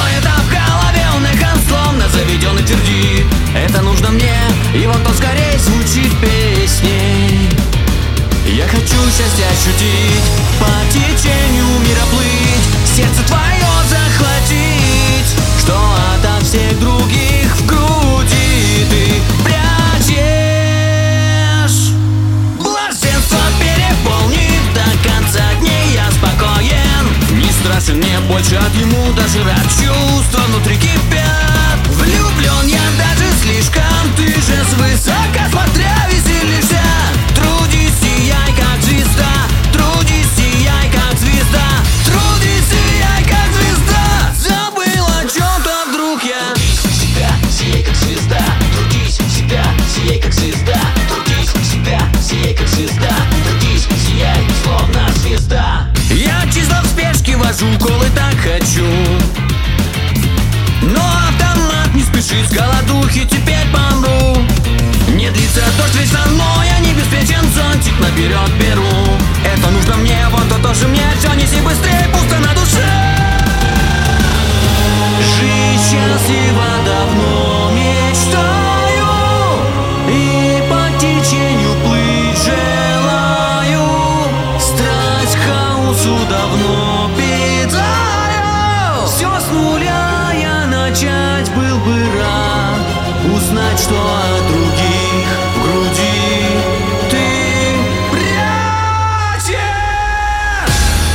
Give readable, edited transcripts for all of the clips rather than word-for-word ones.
это в голове, он эхом словно заведенный твердит. Это нужно мне, и вот он скорее звучит песней. Я хочу счастье ощутить, по течению мира плыть, сердце твое захватить, что ото всех других в груди ты прячешь. Блаженство переполнит, до конца дней я спокоен. Не страшен мне больше от ему даже рад, чувства внутри кипят. Влюблен я даже слишком, ты же свысока смотря веселишься. Трудись, сияй как звезда, трудись, сияй как звезда, трудись, сияй как звезда. Забыл о чем-то вдруг я. Трудись всегда, сияй как звезда, трудись всегда, сияй как звезда, трудись всегда, сияй как звезда, трудись, сияй словно звезда. Я чисто в спешке вожу колы, так хочу, но автомат не спешит, с голодухи теперь помру. Не длится дождь вечно, но я не беспечен, зонтик наперед беру. Это нужно мне, вон то тоже мне, все неси быстрее, пусто на душе. Жить счастливо давно мечтаю, и по течению плыть желаю. Страсть к хаосу давно питаю. Все с нуля я начать был бы рад, узнать, что от других в груди ты прячешь.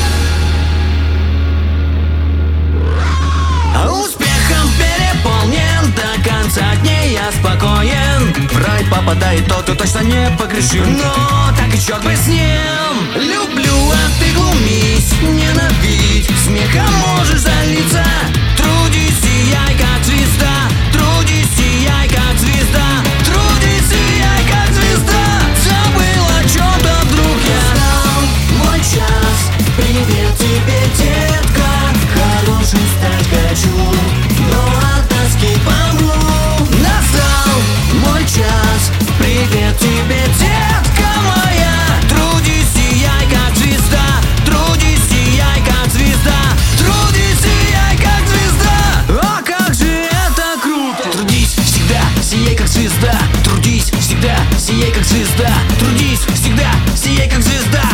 Успехом переполнен, до конца дней я спокоен. В рай попадает тот, кто точно не погрешим, но так и черт бы с ним. Люблю, а ты глумись, ненавидь, смехом можешь залиться. Трудись, сияй как звезда, трудись, сияй как звезда, трудись, сияй как звезда. Забыл о чем-то вдруг я. Настал мой час, привет тебе, детка, хорошим стать хочу, но от тоски помру. Настал мой час, привет тебе, детка моя. Трудись, сияй как звезда, трудись, сияй как звезда, трудись, сияй как звезда. О, как же это круто! Трудись всегда, сияй как звезда, трудись всегда, сияй как звезда, трудись всегда, сияй как звезда.